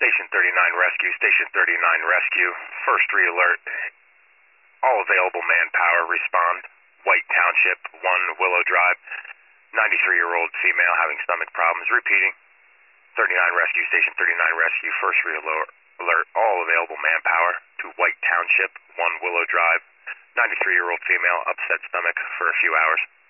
Station 39 Rescue, Station 39 Rescue, first re-alert. All available manpower respond. White Township, 1 Willow Drive. 93-year-old female having stomach problems. Repeating. 39 Rescue, Station 39 Rescue, first re-alert. All available manpower to White Township, 1 Willow Drive. 93-year-old female, upset stomach for a few hours.